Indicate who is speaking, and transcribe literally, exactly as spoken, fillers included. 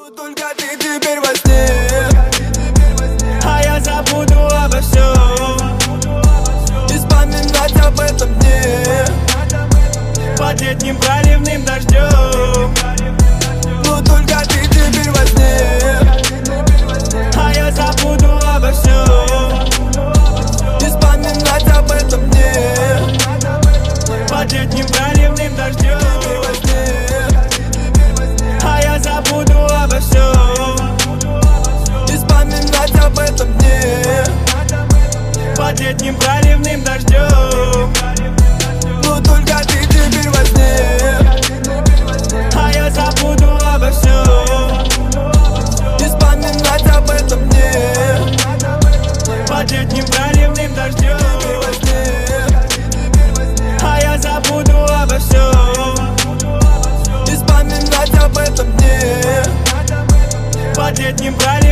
Speaker 1: Только ты теперь во сне, а я забуду обо всем. И вспоминать об этом дне под летним проливным дождем. Но только ты теперь во сне, а я забуду обо всем. И вспоминать об этом дне под летним проливным дождем. А я забуду обо всем. И вспоминать об этом дне под летним проливным дождем. Но только ты теперь во сне, а я забуду обо всем. И вспоминать об этом дне под летним проливным дождем. А я забуду обо всем. И вспоминать об этом дне под летним проливным дождем.